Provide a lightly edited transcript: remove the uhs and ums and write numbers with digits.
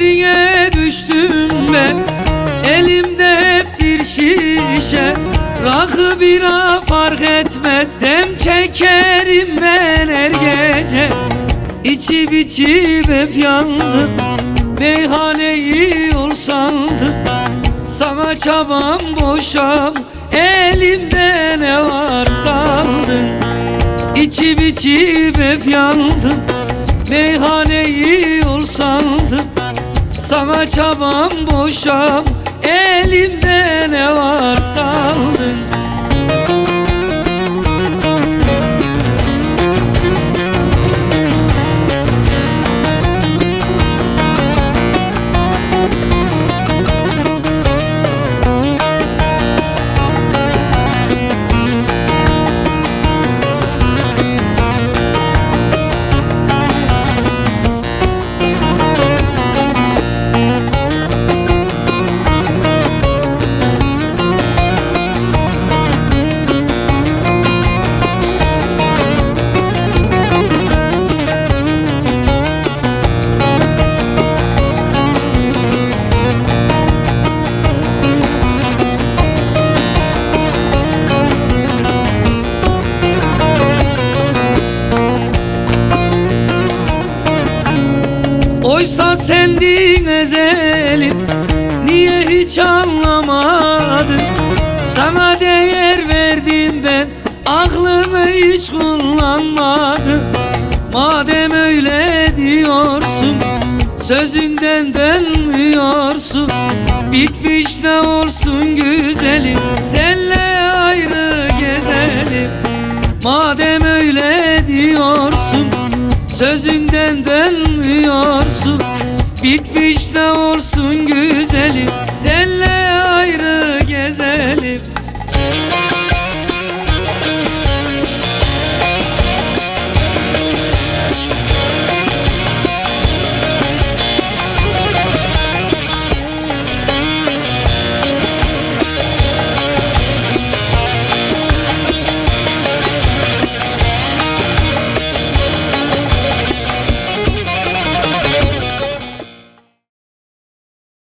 Nereye düştüm ben? Elimde hep bir şişe, rakı bira fark etmez, dem çekerim ben her gece. İçip içip hep yandım, meyhaneyi yol sandım. Sana çabam boşam, elimde ne var sandın. İçip içip hep yandım, meyhaneyi yol sandım. Sana çabam boşam, elimde ne var sandın. Oysa sendin ezelim, niye hiç anlamadın? Sana değer verdim ben, aklımı hiç kullanmadım. Madem öyle diyorsun, sözünden dönmüyorsun, bitmiş ne olsun güzelim, senle ayrı gezelim. Madem öyle diyorsun, sözünden dönmüyorsun, bitmiş ne olsun güzelim, senle ayrı gezelim.